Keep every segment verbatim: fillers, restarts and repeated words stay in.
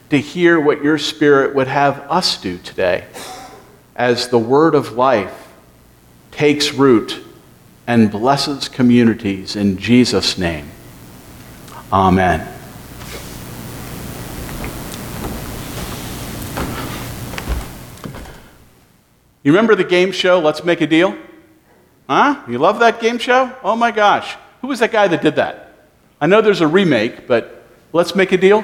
to hear what your Spirit would have us do today as the word of life takes root and blesses communities in Jesus' name. Amen. You remember the game show, Let's Make a Deal? Huh? You love that game show? Oh my gosh. Who was that guy that did that? I know there's a remake, but Let's Make a Deal?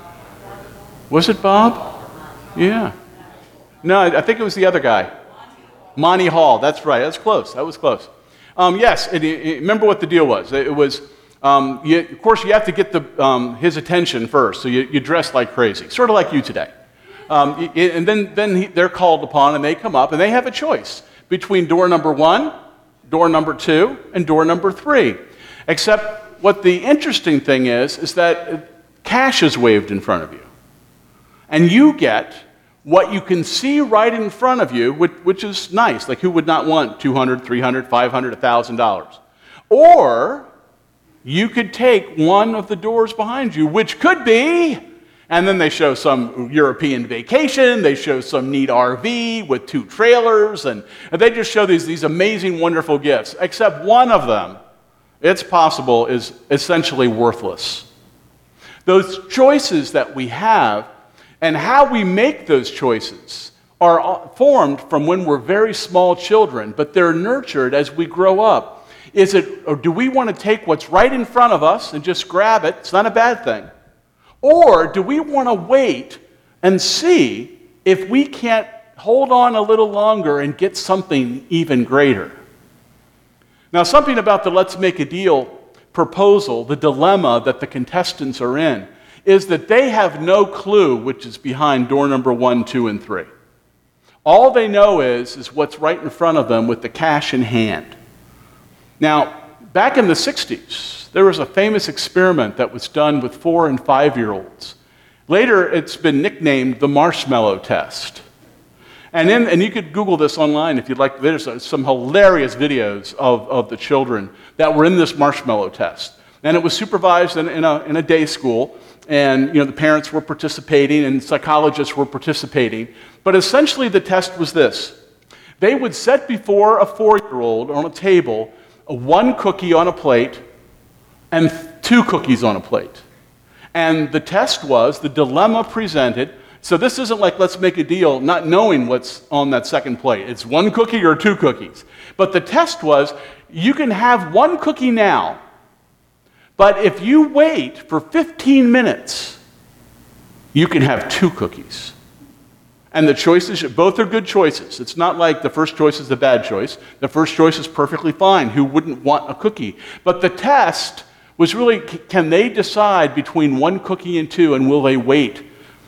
Was it Bob? Yeah. No, I think it was the other guy. Monty Hall. That's right. That's close. That was close. Um, yes, and, and remember what the deal was. It was, um, you, of course, you have to get the, um, his attention first, so you, you dress like crazy, sort of like you today. Um, and then, then he, they're called upon, and they come up, and they have a choice between door number one, door number two, and door number three. Except what the interesting thing is, is that cash is waved in front of you. And you get what you can see right in front of you, which, which is nice. Like, who would not want two hundred dollars, three hundred dollars, five hundred dollars, one thousand dollars? Or you could take one of the doors behind you, which could be, and then they show some European vacation, they show some neat R V with two trailers, and, and they just show these, these amazing, wonderful gifts. Except one of them, it's possible, is essentially worthless. Those choices that we have and how we make those choices are formed from when we're very small children, but they're nurtured as we grow up. Is it, or do we want to take what's right in front of us and just grab it? It's not a bad thing. Or do we want to wait and see if we can't hold on a little longer and get something even greater? Now, something about the Let's Make a Deal proposal, the dilemma that the contestants are in, is that they have no clue which is behind door number one, two, and three. All they know is, is what's right in front of them with the cash in hand. Now, back in the sixties, there was a famous experiment that was done with four and five-year-olds. Later, it's been nicknamed the marshmallow test. And, in, and you could Google this online if you'd like. There's some hilarious videos of, of the children that were in this marshmallow test. And it was supervised in, in, a, in a day school, and you know the parents were participating and psychologists were participating. But essentially the test was this. They would set before a four-year-old on a table a one cookie on a plate and two cookies on a plate. And the test was, the dilemma presented, so this isn't like Let's Make a Deal not knowing what's on that second plate. It's one cookie or two cookies. But the test was, you can have one cookie now, but if you wait for fifteen minutes, you can have two cookies. And the choices, both are good choices. It's not like the first choice is the bad choice. The first choice is perfectly fine. Who wouldn't want a cookie? But the test was really, can they decide between one cookie and two, and will they wait?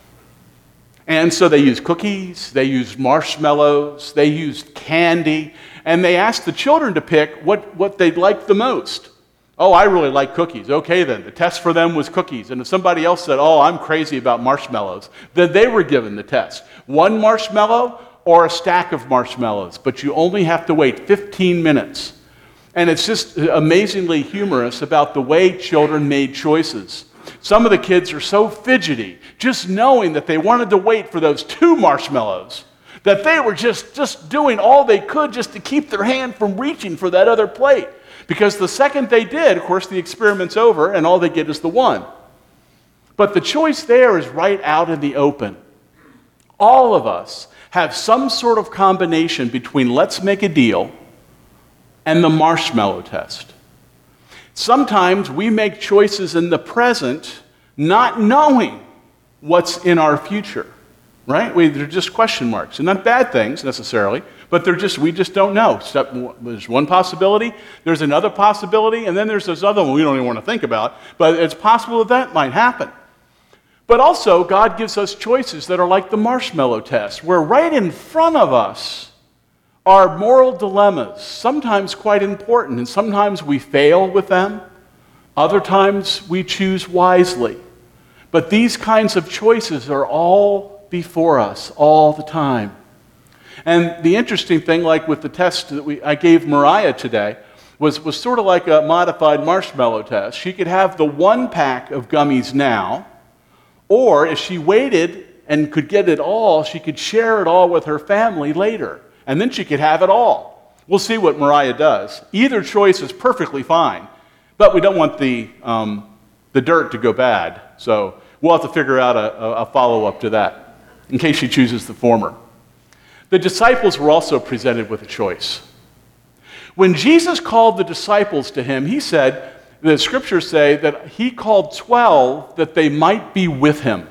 And so they used cookies, they used marshmallows, they used candy, and they asked the children to pick what, what they liked the most. Oh, I really like cookies. Okay, then. The test for them was cookies. And if somebody else said, oh, I'm crazy about marshmallows, then they were given the test. One marshmallow or a stack of marshmallows, but you only have to wait fifteen minutes. And it's just amazingly humorous about the way children made choices. Some of the kids are so fidgety, just knowing that they wanted to wait for those two marshmallows, that they were just, just doing all they could just to keep their hand from reaching for that other plate. Because the second they did, of course, the experiment's over, and all they get is the one. But the choice there is right out in the open. All of us have some sort of combination between Let's Make a Deal and the marshmallow test. Sometimes we make choices in the present not knowing what's in our future, right? We, they're just question marks. And not bad things necessarily, but they're just, we just don't know. So there's one possibility, there's another possibility, and then there's this other one we don't even want to think about, but it's possible that that might happen. But also, God gives us choices that are like the marshmallow test, where right in front of us are moral dilemmas, sometimes quite important, and sometimes we fail with them. Other times we choose wisely. But these kinds of choices are all before us all the time. And the interesting thing, like with the test that we, I gave Mariah today, was, was sort of like a modified marshmallow test. She could have the one pack of gummies now, Or if she waited and could get it all, she could share it all with her family later, and then she could have it all. We'll see what Mariah does. Either choice is perfectly fine, but we don't want the, um, the dirt to go bad, so we'll have to figure out a, a follow-up to that, in case she chooses the former. The disciples were also presented with a choice. When Jesus called the disciples to him, he said, the scriptures say that he called twelve that they might be with him.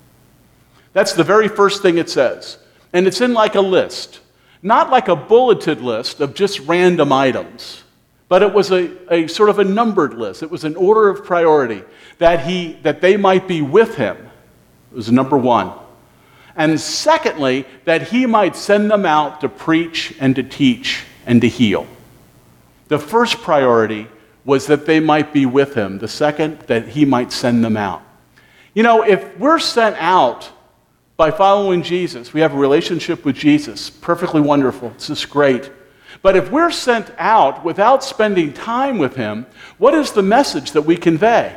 That's the very first thing it says. And it's in like a list, not like a bulleted list of just random items, but it was a, a sort of a numbered list. It was an order of priority that he that they might be with him. It was number one. And secondly, that he might send them out to preach and to teach and to heal. The first priority was that they might be with him. The second, that he might send them out. You know, if we're sent out by following Jesus, we have a relationship with Jesus, perfectly wonderful, this is great. But if we're sent out without spending time with him, what is the message that we convey?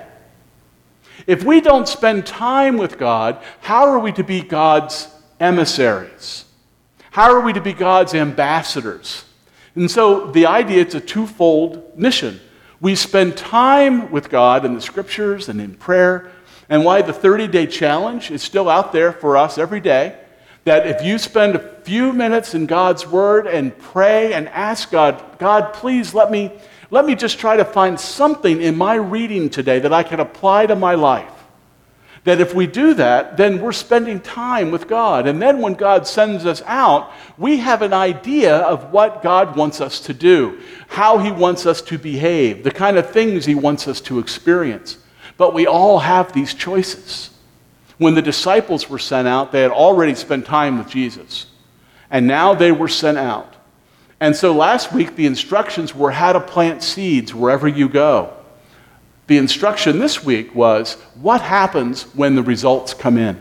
If we don't spend time with God, how are we to be God's emissaries? How are we to be God's ambassadors? And so the idea, it's a twofold mission. We spend time with God in the scriptures and in prayer, and why the thirty-day challenge is still out there for us every day, that if you spend a few minutes in God's word and pray and ask God, God, please let me, let me just try to find something in my reading today that I can apply to my life. That if we do that, then we're spending time with God. And then when God sends us out, we have an idea of what God wants us to do, how he wants us to behave, the kind of things he wants us to experience. But we all have these choices. When the disciples were sent out, they had already spent time with Jesus. And now they were sent out. And so last week, the instructions were how to plant seeds wherever you go. The instruction this week was, what happens when the results come in?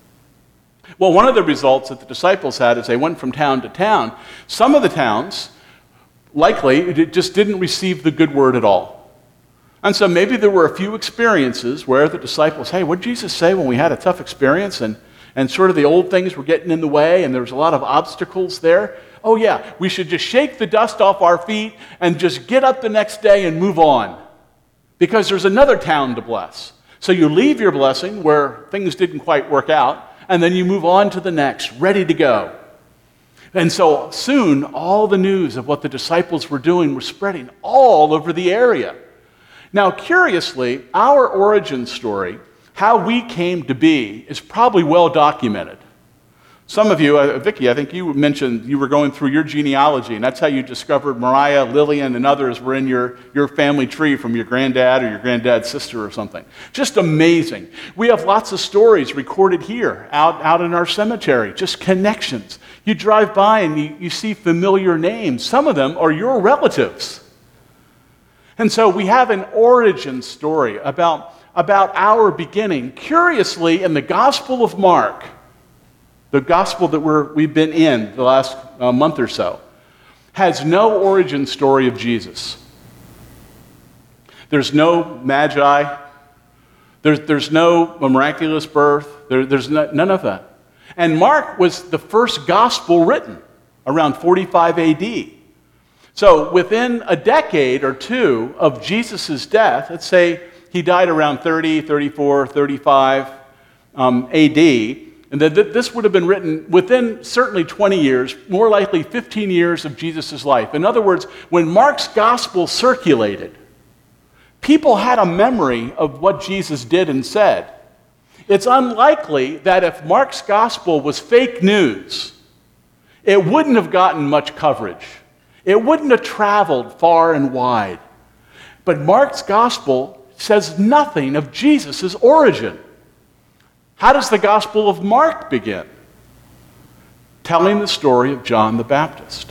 Well, one of the results that the disciples had is they went from town to town. Some of the towns, likely, just didn't receive the good word at all. And so maybe there were a few experiences where the disciples, hey, what did Jesus say when we had a tough experience and, and sort of the old things were getting in the way and there was a lot of obstacles there? Oh yeah, we should just shake the dust off our feet and just get up the next day and move on. Because there's another town to bless. So you leave your blessing where things didn't quite work out, and then you move on to the next, ready to go. And so soon, all the news of what the disciples were doing were spreading all over the area. Now, curiously, our origin story, how we came to be, is probably well documented. Some of you, uh, Vicki, I think you mentioned you were going through your genealogy, and that's how you discovered Mariah, Lillian, and others were in your, your family tree from your granddad or your granddad's sister or something. Just amazing. We have lots of stories recorded here, out, out in our cemetery, just connections. You drive by and you, you see familiar names. Some of them are your relatives. And so we have an origin story about, about our beginning. Curiously, in the Gospel of Mark, the gospel that we're, we've been in the last uh, month or so, has no origin story of Jesus. There's no magi. There's, there's no miraculous birth. There, there's no, none of that. And Mark was the first gospel written around forty-five A D. So within a decade or two of Jesus' death, let's say he died around thirty, thirty-four, thirty-five um, A D, and that this would have been written within certainly twenty years, more likely fifteen years of Jesus' life. In other words, when Mark's gospel circulated, people had a memory of what Jesus did and said. It's unlikely that if Mark's gospel was fake news, it wouldn't have gotten much coverage. It wouldn't have traveled far and wide. But Mark's gospel says nothing of Jesus' origin. How does the Gospel of Mark begin? Telling the story of John the Baptist.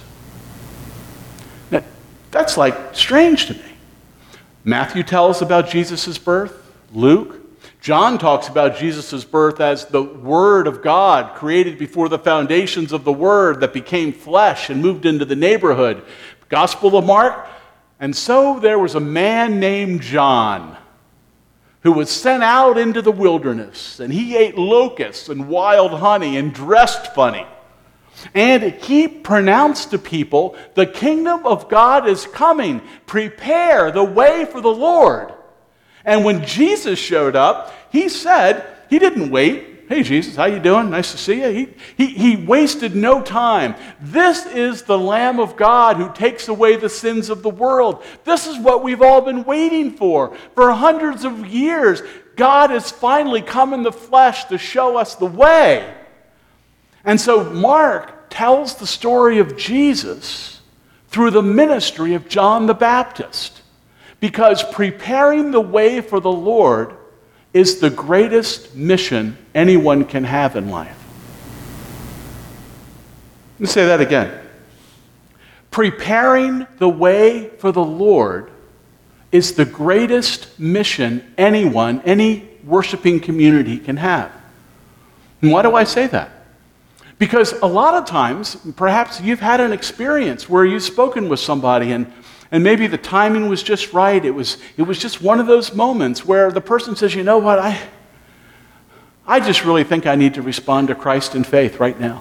Now, that's like strange to me. Matthew tells about Jesus' birth. Luke. John talks about Jesus' birth as the Word of God, created before the foundations of the Word that became flesh and moved into the neighborhood. Gospel of Mark. And so there was a man named John, who was sent out into the wilderness, and he ate locusts and wild honey and dressed funny. And he pronounced to people, the kingdom of God is coming. Prepare the way for the Lord. And when Jesus showed up, he said, he didn't wait. Hey, Jesus, how you doing? Nice to see you. He, he, he wasted no time. This is the Lamb of God who takes away the sins of the world. This is what we've all been waiting for. For hundreds of years, God has finally come in the flesh to show us the way. And so Mark tells the story of Jesus through the ministry of John the Baptist, because preparing the way for the Lord is the greatest mission anyone can have in life. Let me say that again. Preparing the way for the Lord is the greatest mission anyone, any worshiping community can have. And why do I say that? Because a lot of times, perhaps you've had an experience where you've spoken with somebody and And maybe the timing was just right. It was, it was just one of those moments where the person says, you know what, I, I just really think I need to respond to Christ in faith right now.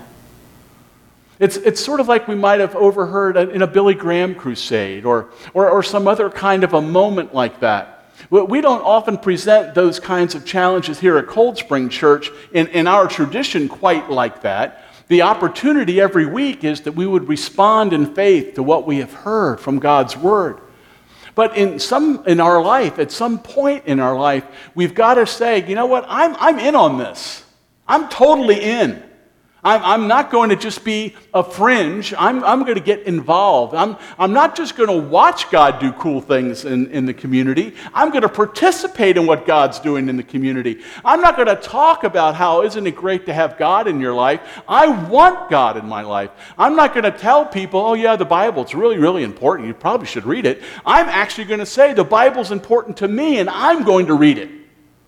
It's, it's sort of like we might have overheard in a Billy Graham crusade or, or, or some other kind of a moment like that. We don't often present those kinds of challenges here at Cold Spring Church in, in our tradition quite like that. The opportunity every week is that we would respond in faith to what we have heard from God's Word. But in some in our life, at some point in our life, we've got to say, you know what, I'm, I'm in on this. I'm totally in. I'm, I'm not going to just be a fringe. I'm, I'm going to get involved. I'm, I'm not just going to watch God do cool things in, in the community. I'm going to participate in what God's doing in the community. I'm not going to talk about how isn't it great to have God in your life. I want God in my life. I'm not going to tell people, oh yeah, the Bible, it's really, really important. You probably should read it. I'm actually going to say the Bible's important to me and I'm going to read it.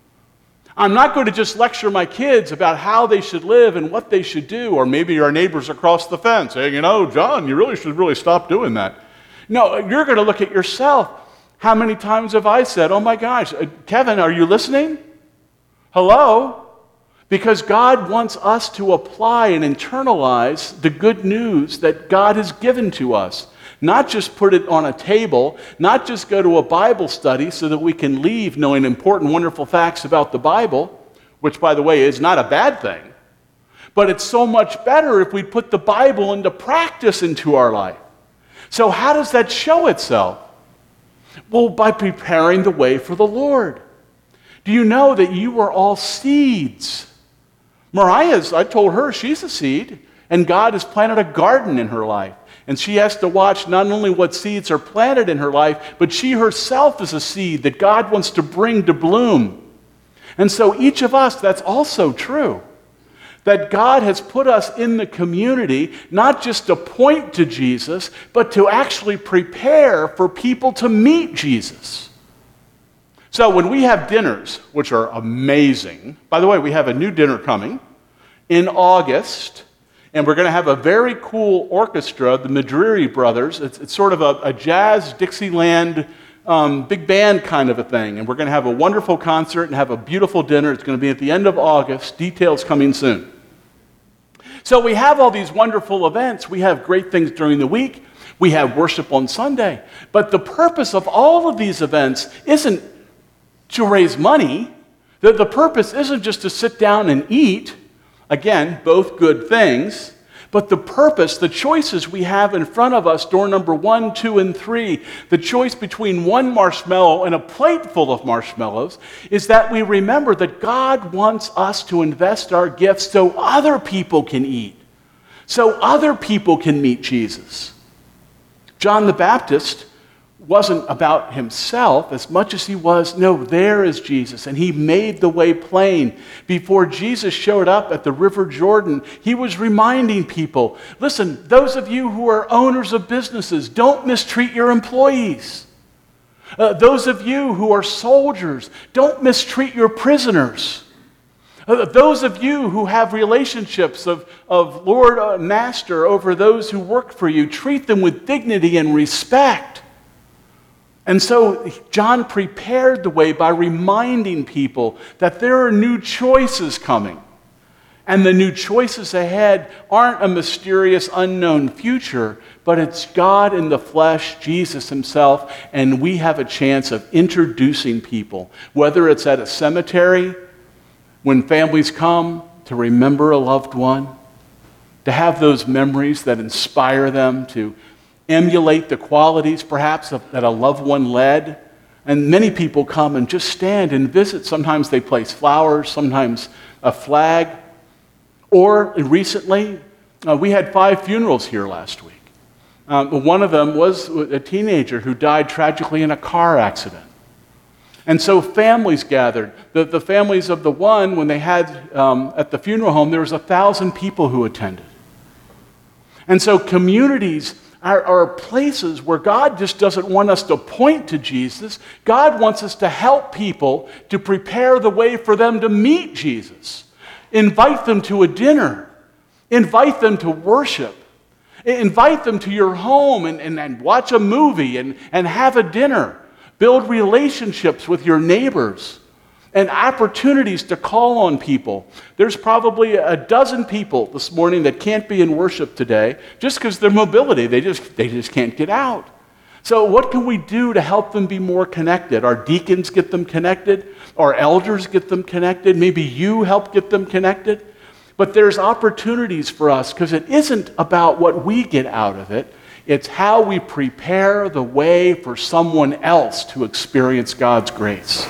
I'm not going to just lecture my kids about how they should live and what they should do, or maybe our neighbors across the fence saying, you know, John, you really should really stop doing that. No, you're going to look at yourself. How many times have I said, oh my gosh, Kevin, are you listening? Hello? Because God wants us to apply and internalize the good news that God has given to us. Not just put it on a table, not just go to a Bible study so that we can leave knowing important, wonderful facts about the Bible, which, by the way, is not a bad thing. But it's so much better if we put the Bible into practice into our life. So how does that show itself? Well, by preparing the way for the Lord. Do you know that you are all seeds? Mariah's, I told her she's a seed, and God has planted a garden in her life. And she has to watch not only what seeds are planted in her life, but she herself is a seed that God wants to bring to bloom. And so each of us, that's also true. That God has put us in the community, not just to point to Jesus, but to actually prepare for people to meet Jesus. So when we have dinners, which are amazing, by the way, we have a new dinner coming in August. And we're going to have a very cool orchestra, the Madriri Brothers. It's, it's sort of a, a jazz, Dixieland, um, big band kind of a thing. And we're going to have a wonderful concert and have a beautiful dinner. It's going to be at the end of August. Details coming soon. So we have all these wonderful events. We have great things during the week. We have worship on Sunday. But the purpose of all of these events isn't to raise money. The, the purpose isn't just to sit down and eat. Again, both good things, but the purpose, the choices we have in front of us, door number one, two, and three, the choice between one marshmallow and a plate full of marshmallows, is that we remember that God wants us to invest our gifts so other people can eat, so other people can meet Jesus. John the Baptist wasn't about himself as much as he was, no, there is Jesus, and he made the way plain. Before Jesus showed up at the River Jordan, he was reminding people, listen, those of you who are owners of businesses, don't mistreat your employees. Uh, those of you who are soldiers, don't mistreat your prisoners. Uh, those of you who have relationships of, of Lord, uh, Master over those who work for you, treat them with dignity and respect. And so John prepared the way by reminding people that there are new choices coming. And the new choices ahead aren't a mysterious, unknown future, but it's God in the flesh, Jesus himself, and we have a chance of introducing people, whether it's at a cemetery, when families come to remember a loved one, to have those memories that inspire them to emulate the qualities, perhaps, of, that a loved one led. And many people come and just stand and visit. Sometimes they place flowers, sometimes a flag. Or recently, uh, we had five funerals here last week. Um, one of them was a teenager who died tragically in a car accident. And so families gathered. The, the families of the one, when they had um, at the funeral home, there was a thousand people who attended. And so communities are, are places where God just doesn't want us to point to Jesus. God wants us to help people to prepare the way for them to meet Jesus. Invite them to a dinner. Invite them to worship. Invite them to your home and, and, and watch a movie and, and have a dinner. Build relationships with your neighbors and opportunities to call on people. There's probably a dozen people this morning that can't be in worship today just because their mobility, they just, they just can't get out. So what can we do to help them be more connected? Our deacons get them connected. Our elders get them connected. Maybe you help get them connected. But there's opportunities for us because it isn't about what we get out of it. It's how we prepare the way for someone else to experience God's grace.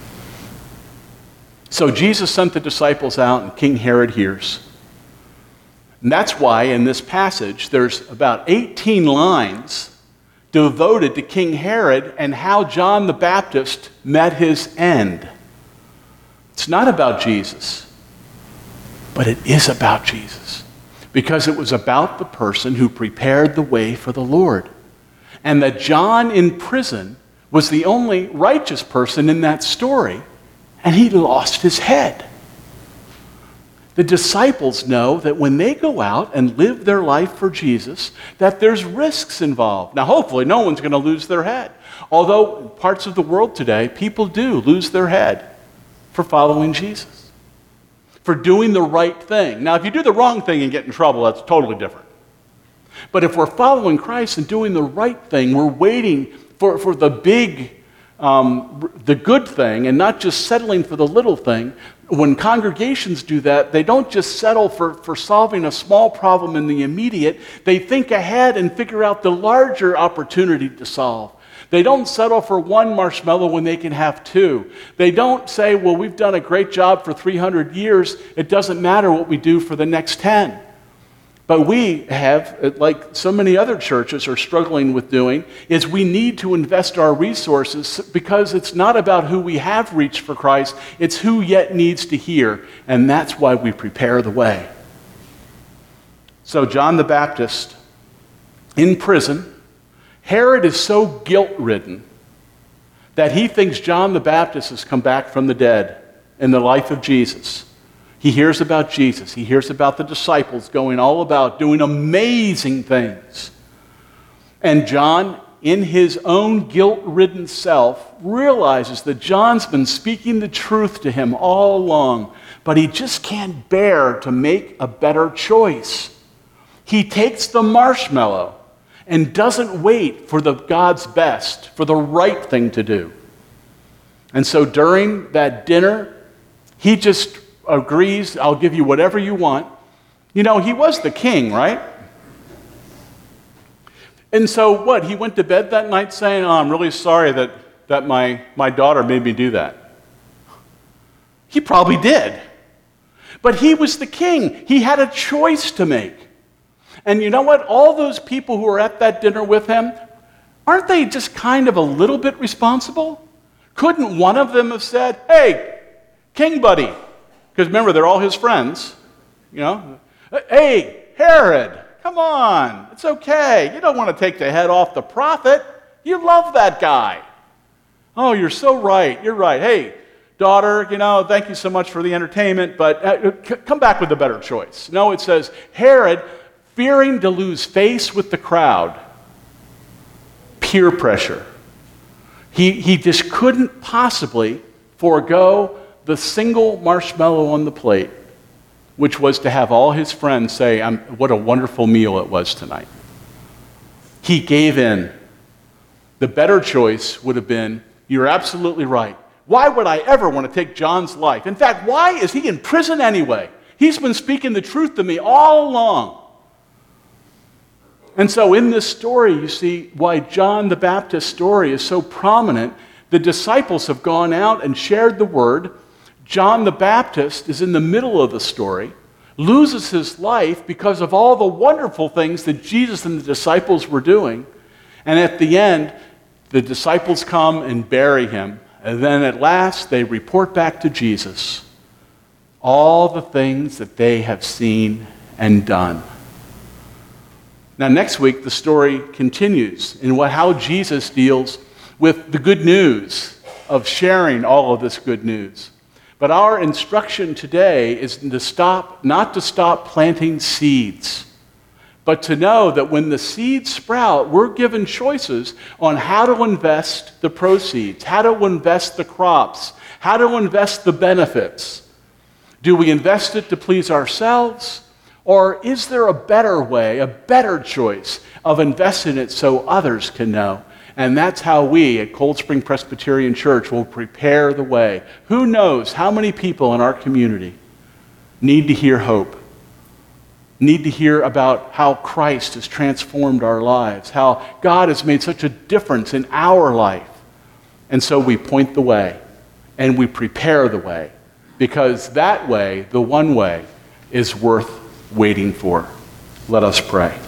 So Jesus sent the disciples out, and King Herod hears. And that's why in this passage there's about eighteen lines devoted to King Herod and how John the Baptist met his end. It's not about Jesus, but it is about Jesus. Because it was about the person who prepared the way for the Lord. And that John in prison was the only righteous person in that story, and he lost his head. The disciples know that when they go out and live their life for Jesus, that there's risks involved. Now, hopefully, no one's going to lose their head. Although in parts of the world today, people do lose their head for following Jesus, for doing the right thing. Now, if you do the wrong thing and get in trouble, that's totally different. But if we're following Christ and doing the right thing, we're waiting for, for the big, um, the good thing, and not just settling for the little thing. When congregations do that, they don't just settle for, for solving a small problem in the immediate. They think ahead and figure out the larger opportunity to solve. They don't settle for one marshmallow when they can have two. They don't say, well, we've done a great job for three hundred years. It doesn't matter what we do for the next ten. But we have, like so many other churches are struggling with doing, is we need to invest our resources because it's not about who we have reached for Christ, it's who yet needs to hear, and that's why we prepare the way. So John the Baptist, in prison, Herod is so guilt-ridden that he thinks John the Baptist has come back from the dead in the life of Jesus. He hears about Jesus. He hears about the disciples going all about doing amazing things. And John, in his own guilt-ridden self, realizes that John's been speaking the truth to him all along, but he just can't bear to make a better choice. He takes the marshmallow and doesn't wait for the God's best, for the right thing to do. And so during that dinner, he just agrees, I'll give you whatever you want. You know, he was the king, right? And so what? He went to bed that night saying, oh, I'm really sorry that, that my, my daughter made me do that. He probably did. But he was the king. He had a choice to make. And you know what? All those people who were at that dinner with him, aren't they just kind of a little bit responsible? Couldn't one of them have said, hey, king buddy, because remember, they're all his friends, you know. Hey, Herod, come on. It's okay. You don't want to take the head off the prophet. You love that guy. Oh, you're so right. You're right. Hey, daughter, you know, thank you so much for the entertainment, but uh, c- come back with a better choice. No, it says, Herod, fearing to lose face with the crowd, peer pressure, He, he just couldn't possibly forego the single marshmallow on the plate, which was to have all his friends say, I'm, what a wonderful meal it was tonight. He gave in. The better choice would have been, you're absolutely right. Why would I ever want to take John's life? In fact, why is he in prison anyway? He's been speaking the truth to me all along. And so in this story, you see why John the Baptist's story is so prominent. The disciples have gone out and shared the word. John the Baptist is in the middle of the story, loses his life because of all the wonderful things that Jesus and the disciples were doing. And at the end, the disciples come and bury him. And then at last, they report back to Jesus all the things that they have seen and done. Now, next week, the story continues in what, how Jesus deals with the good news of sharing all of this good news. But our instruction today is to stop, not to stop planting seeds, but to know that when the seeds sprout, we're given choices on how to invest the proceeds, how to invest the crops, how to invest the benefits. Do we invest it to please ourselves? Or is there a better way, a better choice of investing it so others can know? And that's how we at Cold Spring Presbyterian Church will prepare the way. Who knows how many people in our community need to hear hope, need to hear about how Christ has transformed our lives, how God has made such a difference in our life. And so we point the way and we prepare the way, because that way, the one way, is worth waiting for. Let us pray.